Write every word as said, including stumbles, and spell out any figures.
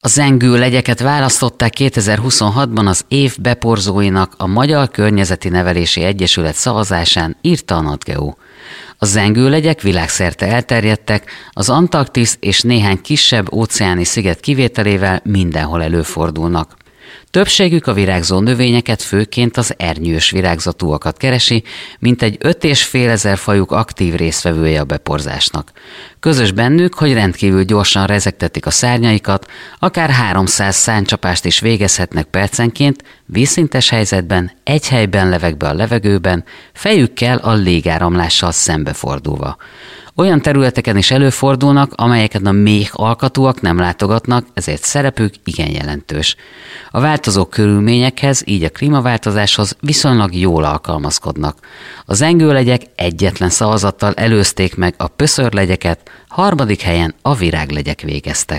A zengő legyeket választották kétezer-huszonhatban az év beporzóinak a Magyar Környezeti Nevelési Egyesület szavazásán, írta a NatGeo. A zengő legyek világszerte elterjedtek, az Antarktisz és néhány kisebb óceáni sziget kivételével mindenhol előfordulnak. Többségük a virágzó növényeket, főként az ernyős virágzatúakat keresi, mintegy öt és fél ezer fajuk aktív résztvevője a beporzásnak. Közös bennük, hogy rendkívül gyorsan rezegtetik a szárnyaikat, akár háromszáz szárnycsapást is végezhetnek percenként, vízszintes helyzetben, egy helyben levegve a levegőben, fejükkel a légáramlással szembefordulva. Olyan területeken is előfordulnak, amelyeket a méh alkatúak nem látogatnak, ezért szerepük igen jelentős. A változó körülményekhez, így a klímaváltozáshoz viszonylag jól alkalmazkodnak. A zengőlegyek egyetlen szavazattal előzték meg a pöszörlegyeket, harmadik helyen a viráglegyek végeztek.